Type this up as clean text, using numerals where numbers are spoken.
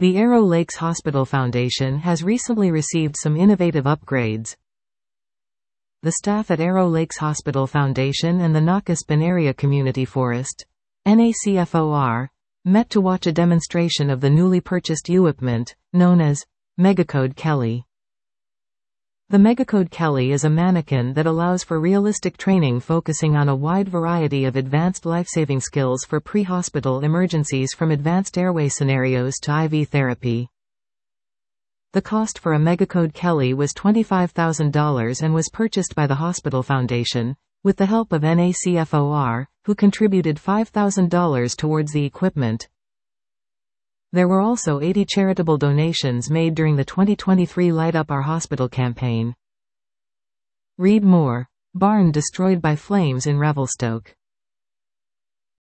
The Arrow Lakes Hospital Foundation has recently received some innovative upgrades. The staff at Arrow Lakes Hospital Foundation and the Nocaspan Area Community Forest, NACFOR, met to watch a demonstration of the newly purchased equipment, known as Megacode Kelly. The Megacode Kelly is a mannequin that allows for realistic training focusing on a wide variety of advanced life-saving skills for pre-hospital emergencies, from advanced airway scenarios to IV therapy. The cost for a Megacode Kelly was $25,000 and was purchased by the Hospital Foundation, with the help of NACFOR, who contributed $5,000 towards the equipment. There were also 80 charitable donations made during the 2023 Light Up Our Hospital campaign. Read more. Barn destroyed by flames in Revelstoke.